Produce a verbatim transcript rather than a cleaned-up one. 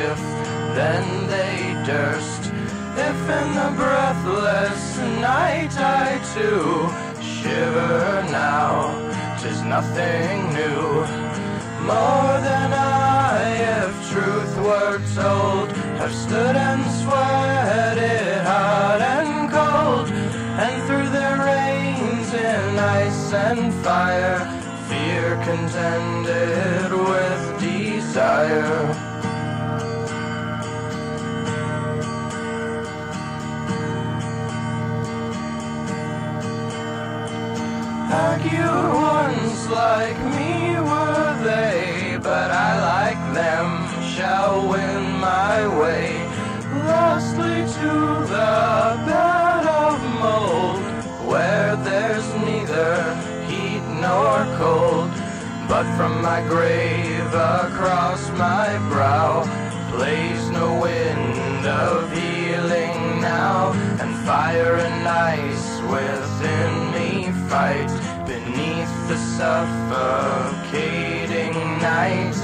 if then they durst. If in the breathless night I too shiver now, 'tis nothing new. More than I, if truth were told, have stood and sweated hot and cold, and through their reigns in ice and fire, fear contended with desire. Argued ones like me were they, but I like them shall win my way. Lastly to the bed of mold, where there's neither heat nor cold, but from my grave across my brow plays no wind of healing now, and fire and ice within me fight beneath the suffocating night.